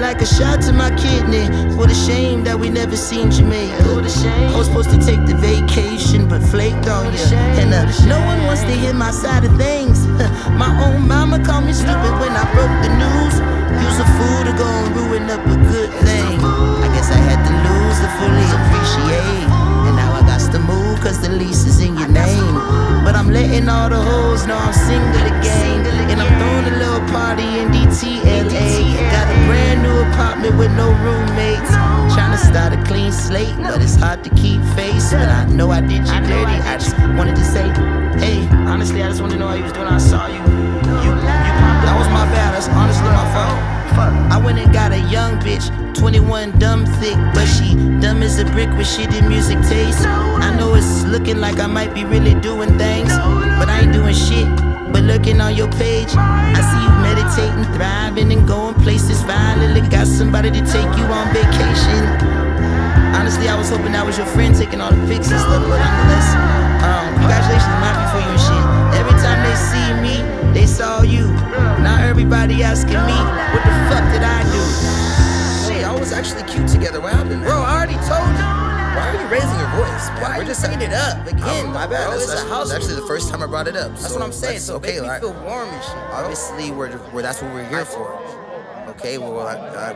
like a shot to my kidney. What a shame that we never seen Jamaica. I was supposed to take the vacation, but flaked on you. And no one wants to hear my side of things. My own mama called me stupid when I broke the news. Use a fool to go and ruin up a good thing. I guess I had to lose to fully appreciate. And now I got to move cause the lease is in your name. But I'm letting all the hoes know I'm single again. And I'm throwing a little party in DTLA. Got a brand new apartment with no roommates. Trying to start a clean slate, but it's hard to keep face. But I know I did you dirty. I just wanted to say, hey, honestly, I just wanted to know how you was doing. I saw you. That was my bad, that's honestly my fault. I went and got a young bitch, 21 dumb thick, but she dumb as a brick with shitty music taste. I know it's looking like I might be really doing things, but I ain't doing shit. But looking on your page, I see you meditating, thriving, and going places finally. Got somebody to take you on vacation. Honestly, I was hoping that was your friend taking all the pics and stuff, but nonetheless, congratulations, I'm happy for you and shit. Every time they see me, they saw you. Now everybody asking me, what the fuck did I do? Shit, y'all was actually cute together. What happened, man? Bro, I already told you. Why are you raising your voice, man? Why are you bringing it up again? My bad. Bro, That's a house. actually the first time I brought it up. That's what I'm saying. So okay, make me feel warm and shit. Obviously, that's what we're here for. Okay, well,